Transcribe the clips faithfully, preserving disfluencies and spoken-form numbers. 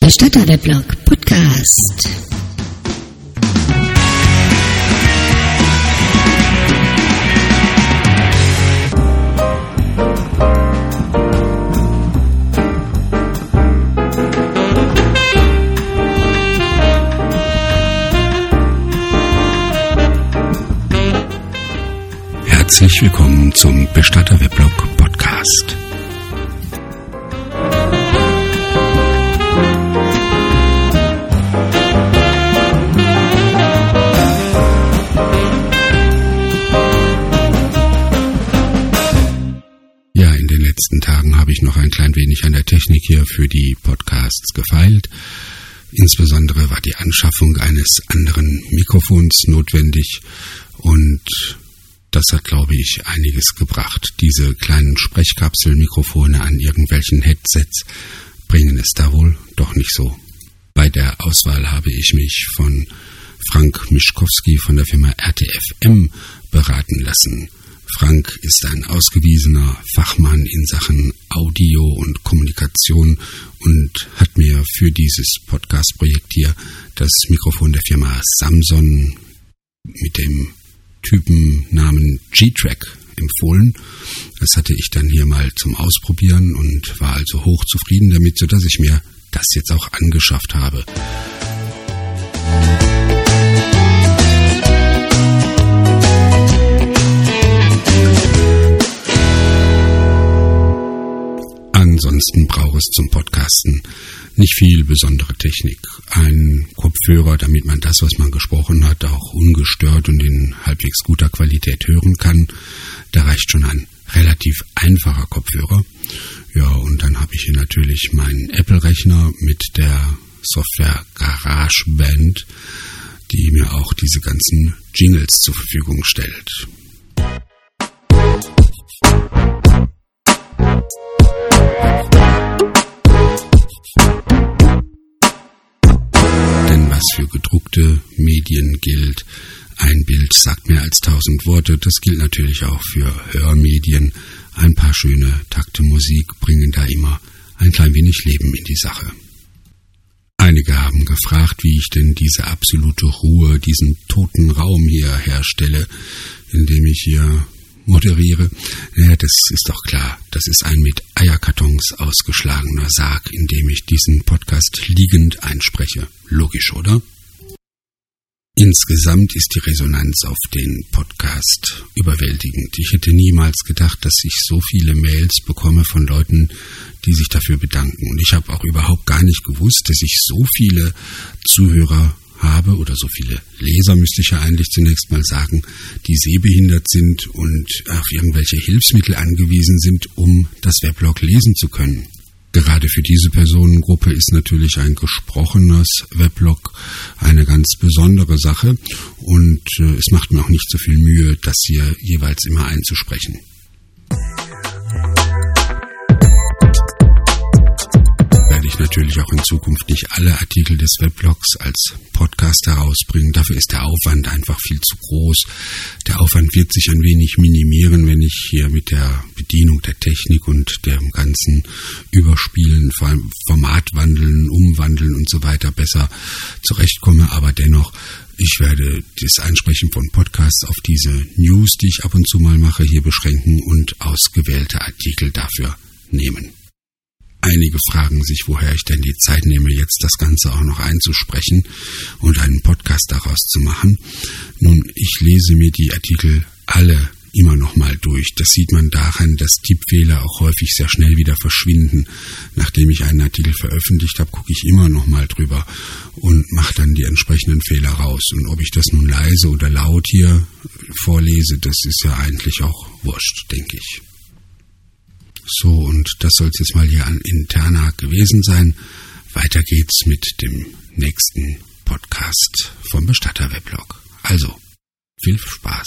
Bestatter-Weblog Podcast. Herzlich willkommen zum Bestatter-Weblog Podcast. Ja, in den letzten Tagen habe ich noch ein klein wenig an der Technik hier für die Podcasts gefeilt. Insbesondere war die Anschaffung eines anderen Mikrofons notwendig und das hat, glaube ich, einiges gebracht. Diese kleinen Sprechkapselmikrofone an irgendwelchen Headsets bringen es da wohl doch nicht so. Bei der Auswahl habe ich mich von Frank Mischkowski von der Firma R T F M beraten lassen. Frank ist ein ausgewiesener Fachmann in Sachen Audio und Kommunikation und hat mir für dieses Podcast-Projekt hier das Mikrofon der Firma Samson mit dem Typennamen G-Track empfohlen. Das hatte ich dann hier mal zum Ausprobieren und war also hoch zufrieden damit, sodass ich mir das jetzt auch angeschafft habe. Ansonsten braucht es zum Podcasten nicht viel besondere Technik. Ein Kopfhörer, damit man das, was man gesprochen hat, auch ungestört und in halbwegs guter Qualität hören kann. Da reicht schon ein relativ einfacher Kopfhörer. Ja, und dann habe ich hier natürlich meinen Apple-Rechner mit der Software GarageBand, die mir auch diese ganzen Jingles zur Verfügung stellt. Was für gedruckte Medien gilt. Ein Bild sagt mehr als tausend Worte. Das gilt natürlich auch für Hörmedien. Ein paar schöne Takte Musik bringen da immer ein klein wenig Leben in die Sache. Einige haben gefragt, wie ich denn diese absolute Ruhe, diesen toten Raum hier herstelle, indem ich hier moderiere. Ja, das ist doch klar. Das ist ein mit Eierkartons ausgeschlagener Sarg, in dem ich diesen Podcast liegend einspreche. Logisch, oder? Insgesamt ist die Resonanz auf den Podcast überwältigend. Ich hätte niemals gedacht, dass ich so viele Mails bekomme von Leuten, die sich dafür bedanken. Und ich habe auch überhaupt gar nicht gewusst, dass ich so viele Zuhörer habe oder so viele Leser, müsste ich ja eigentlich zunächst mal sagen, die sehbehindert sind und auf irgendwelche Hilfsmittel angewiesen sind, um das Weblog lesen zu können. Gerade für diese Personengruppe ist natürlich ein gesprochenes Weblog eine ganz besondere Sache und äh, es macht mir auch nicht so viel Mühe, das hier jeweils immer einzusprechen. Natürlich auch in Zukunft nicht alle Artikel des Weblogs als Podcast herausbringen. Dafür ist der Aufwand einfach viel zu groß. Der Aufwand wird sich ein wenig minimieren, wenn ich hier mit der Bedienung der Technik und dem ganzen Überspielen, vor allem Formatwandeln, Umwandeln und so weiter besser zurechtkomme. Aber dennoch, ich werde das Einsprechen von Podcasts auf diese News, die ich ab und zu mal mache, hier beschränken und ausgewählte Artikel dafür nehmen. Einige fragen sich, woher ich denn die Zeit nehme, jetzt das Ganze auch noch einzusprechen und einen Podcast daraus zu machen. Nun, ich lese mir die Artikel alle immer noch mal durch. Das sieht man daran, dass Tippfehler auch häufig sehr schnell wieder verschwinden. Nachdem ich einen Artikel veröffentlicht habe, gucke ich immer noch mal drüber und mache dann die entsprechenden Fehler raus. Und ob ich das nun leise oder laut hier vorlese, das ist ja eigentlich auch wurscht, denke ich. So, und das soll es jetzt mal hier an Interna gewesen sein. Weiter geht's mit dem nächsten Podcast vom Bestatter-Weblog. Also, viel Spaß.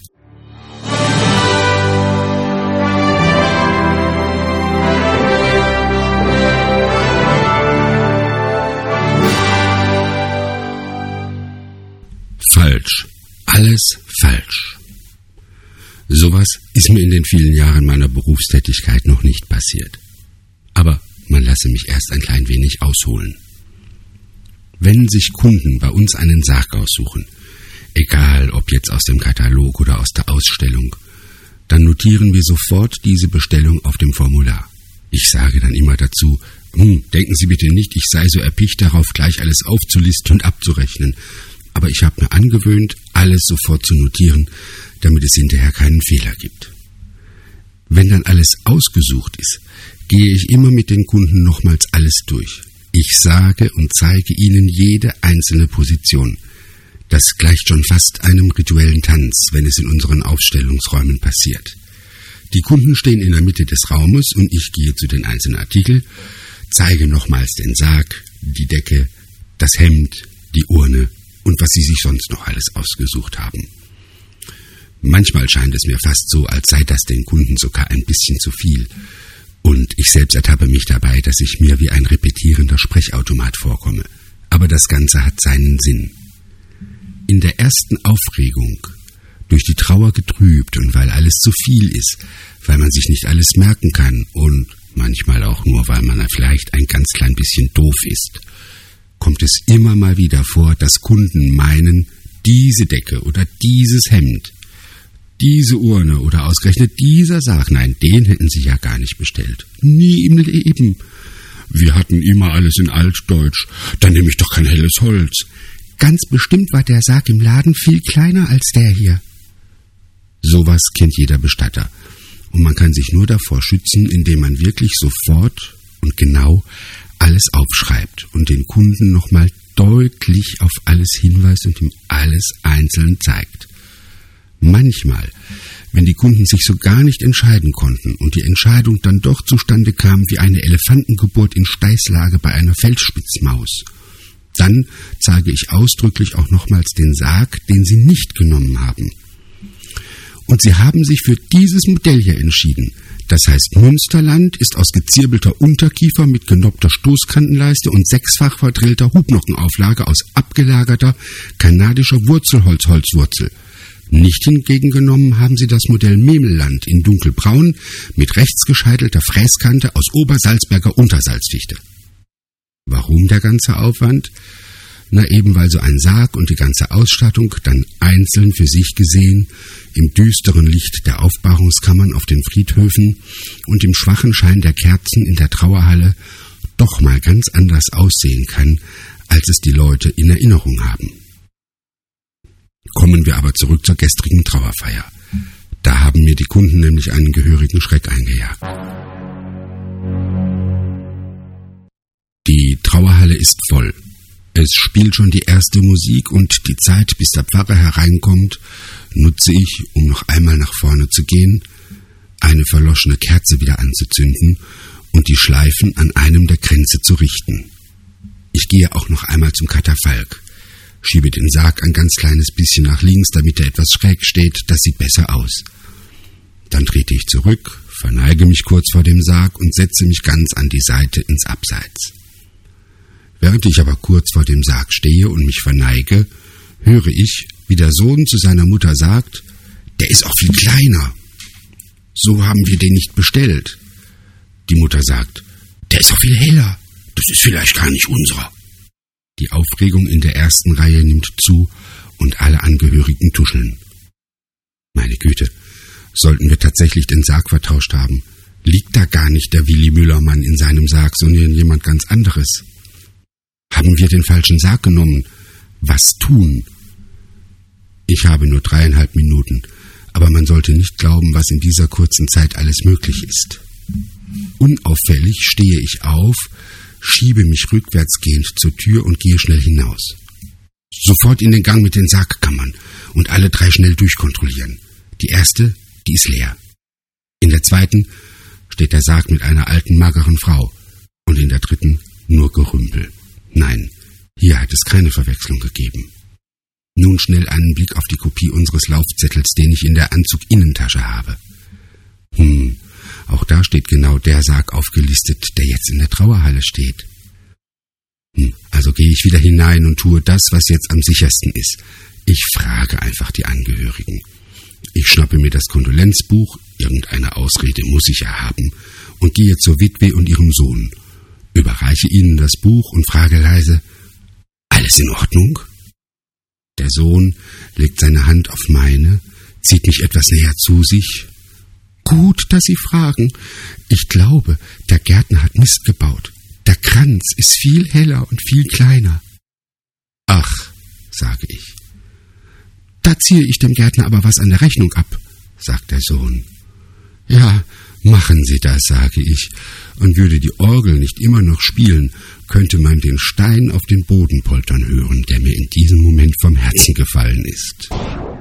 Falsch. Alles falsch. Sowas ist mir in den vielen Jahren meiner Berufstätigkeit noch nicht passiert. Aber man lasse mich erst ein klein wenig ausholen. Wenn sich Kunden bei uns einen Sarg aussuchen, egal ob jetzt aus dem Katalog oder aus der Ausstellung, dann notieren wir sofort diese Bestellung auf dem Formular. Ich sage dann immer dazu, hm, denken Sie bitte nicht, ich sei so erpicht darauf, gleich alles aufzulisten und abzurechnen. Aber ich habe mir angewöhnt, alles sofort zu notieren, damit es hinterher keinen Fehler gibt. Wenn dann alles ausgesucht ist, gehe ich immer mit den Kunden nochmals alles durch. Ich sage und zeige ihnen jede einzelne Position. Das gleicht schon fast einem rituellen Tanz, wenn es in unseren Ausstellungsräumen passiert. Die Kunden stehen in der Mitte des Raumes und ich gehe zu den einzelnen Artikeln, zeige nochmals den Sarg, die Decke, das Hemd, die Urne und was sie sich sonst noch alles ausgesucht haben. Manchmal scheint es mir fast so, als sei das den Kunden sogar ein bisschen zu viel. Und ich selbst ertappe mich dabei, dass ich mir wie ein repetierender Sprechautomat vorkomme. Aber das Ganze hat seinen Sinn. In der ersten Aufregung, durch die Trauer getrübt und weil alles zu viel ist, weil man sich nicht alles merken kann und manchmal auch nur, weil man vielleicht ein ganz klein bisschen doof ist, kommt es immer mal wieder vor, dass Kunden meinen, diese Decke oder dieses Hemd, diese Urne oder ausgerechnet dieser Sarg, nein, den hätten sie ja gar nicht bestellt. Nie im Leben. Wir hatten immer alles in Altdeutsch, dann nehme ich doch kein helles Holz. Ganz bestimmt war der Sarg im Laden viel kleiner als der hier. Sowas kennt jeder Bestatter. Und man kann sich nur davor schützen, indem man wirklich sofort und genau alles aufschreibt und den Kunden nochmal deutlich auf alles hinweist und ihm alles einzeln zeigt. Manchmal, wenn die Kunden sich so gar nicht entscheiden konnten und die Entscheidung dann doch zustande kam wie eine Elefantengeburt in Steißlage bei einer Felsspitzmaus, dann zeige ich ausdrücklich auch nochmals den Sarg, den sie nicht genommen haben. Und sie haben sich für dieses Modell hier entschieden. Das heißt, Münsterland ist aus gezirbelter Unterkiefer mit genoppter Stoßkantenleiste und sechsfach verdrillter Hubnockenauflage aus abgelagerter kanadischer Wurzelholzholzwurzel. Nicht hingegen genommen haben sie das Modell Memelland in dunkelbraun mit rechts gescheitelter Fräskante aus Obersalzberger Untersalzdichte. Warum der ganze Aufwand? Na eben, weil so ein Sarg und die ganze Ausstattung dann einzeln für sich gesehen im düsteren Licht der Aufbahrungskammern auf den Friedhöfen und im schwachen Schein der Kerzen in der Trauerhalle doch mal ganz anders aussehen kann, als es die Leute in Erinnerung haben. Kommen wir aber zurück zur gestrigen Trauerfeier. Da haben mir die Kunden nämlich einen gehörigen Schreck eingejagt. Die Trauerhalle ist voll. Es spielt schon die erste Musik und die Zeit, bis der Pfarrer hereinkommt, nutze ich, um noch einmal nach vorne zu gehen, eine verloschene Kerze wieder anzuzünden und die Schleifen an einem der Kränze zu richten. Ich gehe auch noch einmal zum Katafalk, schiebe den Sarg ein ganz kleines bisschen nach links, damit er etwas schräg steht, das sieht besser aus. Dann trete ich zurück, verneige mich kurz vor dem Sarg und setze mich ganz an die Seite ins Abseits. Während ich aber kurz vor dem Sarg stehe und mich verneige, höre ich, wie der Sohn zu seiner Mutter sagt, der ist auch viel kleiner. So haben wir den nicht bestellt. Die Mutter sagt, der ist auch viel heller. Das ist vielleicht gar nicht unserer. Die Aufregung in der ersten Reihe nimmt zu und alle Angehörigen tuscheln. Meine Güte, sollten wir tatsächlich den Sarg vertauscht haben, liegt da gar nicht der Willi Müllermann in seinem Sarg, sondern jemand ganz anderes. Haben wir den falschen Sarg genommen? Was tun? Ich habe nur dreieinhalb Minuten, aber man sollte nicht glauben, was in dieser kurzen Zeit alles möglich ist. Unauffällig stehe ich auf, schiebe mich rückwärtsgehend zur Tür und gehe schnell hinaus. Sofort in den Gang mit den Sargkammern und alle drei schnell durchkontrollieren. Die erste, die ist leer. In der zweiten steht der Sarg mit einer alten, mageren Frau und in der dritten nur Gerümpel. Nein, hier hat es keine Verwechslung gegeben. Nun schnell einen Blick auf die Kopie unseres Laufzettels, den ich in der Anzuginnentasche habe. Hm, auch da steht genau der Sarg aufgelistet, der jetzt in der Trauerhalle steht. Hm, also gehe ich wieder hinein und tue das, was jetzt am sichersten ist. Ich frage einfach die Angehörigen. Ich schnappe mir das Kondolenzbuch, irgendeine Ausrede muss ich ja haben, und gehe zur Witwe und ihrem Sohn, überreiche ihnen das Buch und frage leise, Alles in Ordnung? Der Sohn legt seine Hand auf meine, zieht mich etwas näher zu sich. Gut, dass Sie fragen. Ich glaube, der Gärtner hat Mist gebaut. Der Kranz ist viel heller und viel kleiner. Ach, sage ich. Da ziehe ich dem Gärtner aber was an der Rechnung ab, sagt der Sohn. Ja, machen Sie das, sage ich, und würde die Orgel nicht immer noch spielen, könnte man den Stein auf den Boden poltern hören, der mir in diesem Moment vom Herzen gefallen ist.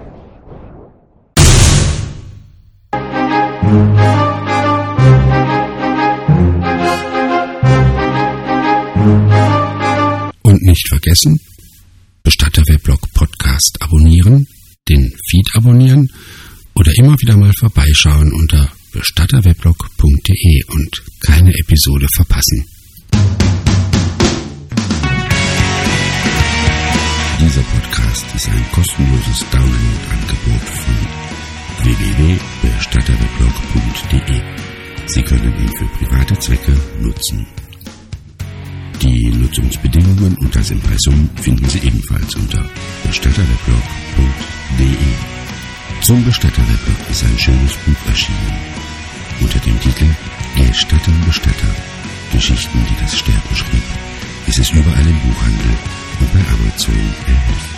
Und nicht vergessen, Bestatterweblog Podcast abonnieren, den Feed abonnieren oder immer wieder mal vorbeischauen unter bestatterweblog punkt de und keine Episode verpassen. Dieser Podcast ist ein kostenloses Download-Angebot von w w w punkt bestatterweblog punkt de. Sie können ihn für private Zwecke nutzen. Die Nutzungsbedingungen und das Impressum finden Sie ebenfalls unter bestatterweblog punkt de. Zum Bestatterweblog ist ein schönes Buch erschienen unter dem Titel Gestatter Bestatter – Geschichten, die das Sterben schrieb. Ist es überall im Buchhandel und bei Amazon erhältlich.